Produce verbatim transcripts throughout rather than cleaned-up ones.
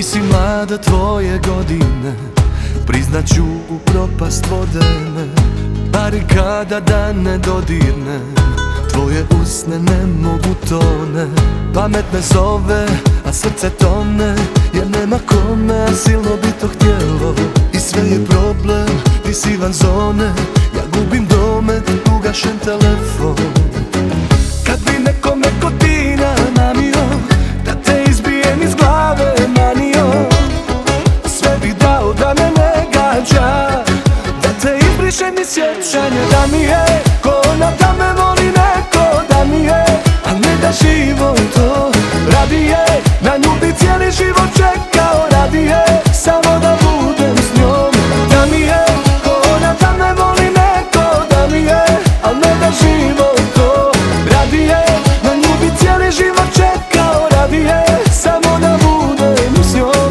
Nisi mlada, tvoje godine priznaću u propast vodene. Barikada da ne dodirnem, tvoje usne ne mogu tone. Pamet me zove, a srce tone, jer nema kome, a silno bi to htjelo. I sve je problem, ti si van zone, ja gubim domet, ugašen telefon. Kad bi nekome ko ti namamio da te izbijem iz glave manio, sve bi dao da me ne gađa, da te izbrišem iz sjećanja. Da mi je ko ona, da me voli neko, da mi je, a ne da život to radije. Na nju bi cijeli život čekao radije, samo da budem s njom. Da mi je ko ona, da me voli neko, da mi je, a ne da život to radije. Na nju bi cijeli život čekao radije, samo da budem s njom.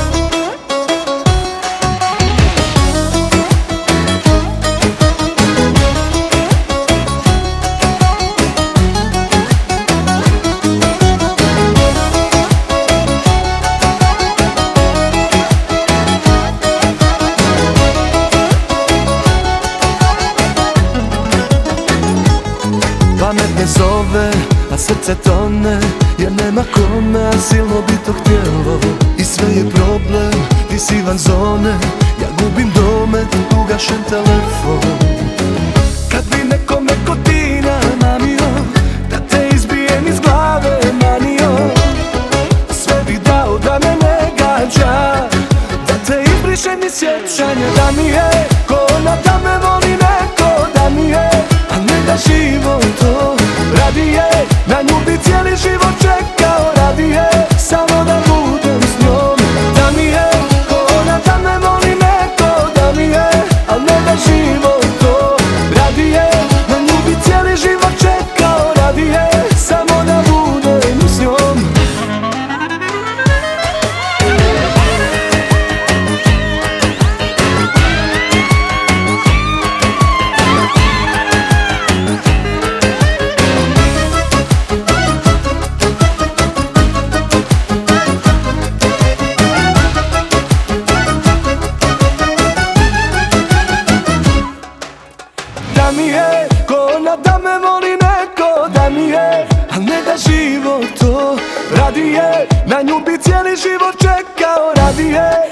Pamet me zove, a srce tone, jer nema kome, a silno bi to htjelo. I sve je problem, ti si van zone, ja gubim domet, ugašen telefon. Kad bi nekome ko ti namamio da te izbijem iz glave manio, sve bi dao da me ne gađa, da te izbrišem iz sjećanja. Da mi je ko ona, da me voli neko, da mi je, a ne da život to radije. Na nju bi cijeli život čekao radije, samo da budem s njom. Da mi je ko ona, da me voli neko, da mi je, a ne da život to radije. Na nju bi cijeli život čekao radije, samo da budem s njom. Da mi je ko ona, da me voli neko, da mi je, a ne da život to radije. Na nju bi cijeli život čekao radije.